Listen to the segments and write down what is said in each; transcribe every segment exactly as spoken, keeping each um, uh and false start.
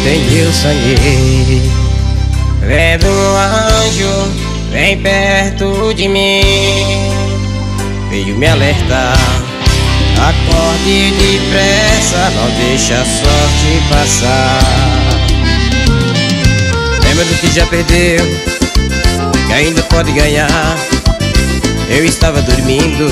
Ontem eu sonhei vendo um anjo bem perto de mim, veio me alertar: acorde depressa, não deixa a sorte passar. Lembra do que já perdeu, que ainda pode ganhar. Eu estava dormindo,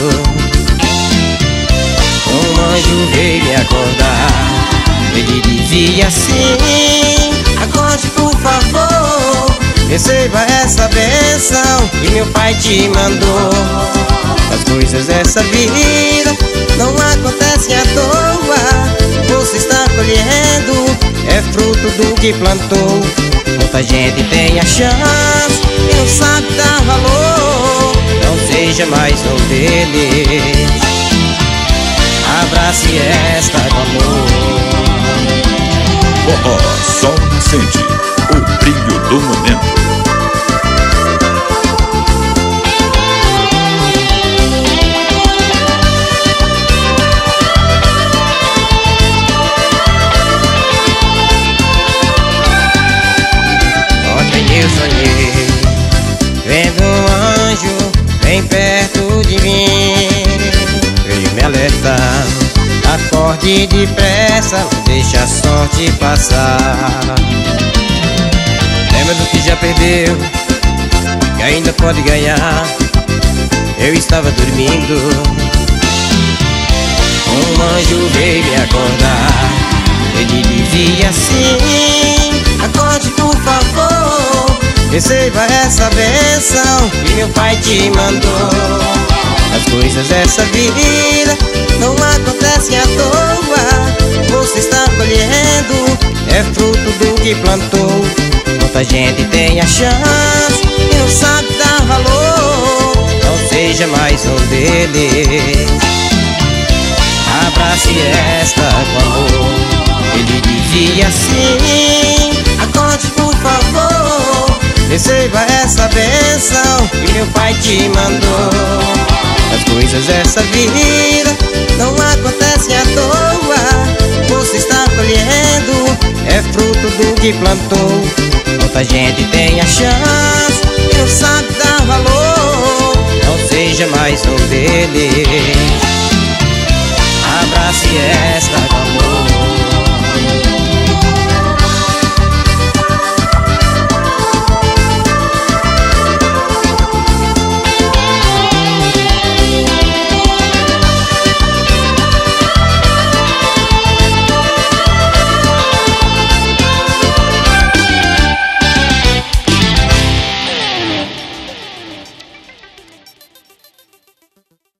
um anjo veio me acordar. Ele dizia assim: acorde por favor, receba essa bênção que meu pai te mandou. As coisas dessa vida não acontecem à toa. Você está colhendo, é fruto do que plantou. Muita gente tem a chance e não sabe dar valor. Não seja mais um deles, abrace esta com amor. Forró Sol Nascente, o brilho do momento. Ontem eu sonhei vendo um anjo bem perto de mim, veio me alertar: acorde depressa, não deixa a sorte passar. Lembra do que já perdeu, que ainda pode ganhar. Eu estava dormindo, um anjo veio me acordar. Ele dizia assim: acorde por favor, receba essa bênção que meu pai te mandou. As coisas dessa vida não acontecem à toa. Você está colhendo, é fruto do que plantou. Muita gente tem a chance e não sabe dar valor. Não seja mais um deles, abrace esta com amor. Ele dizia assim: acorde por favor, receba essa bênção que meu pai te mandou. As coisas dessa vida não acontecem à toa. Você está colhendo, é fruto do que plantou. Muita gente tem a chance e não sabe dar valor. Não seja mais um deles,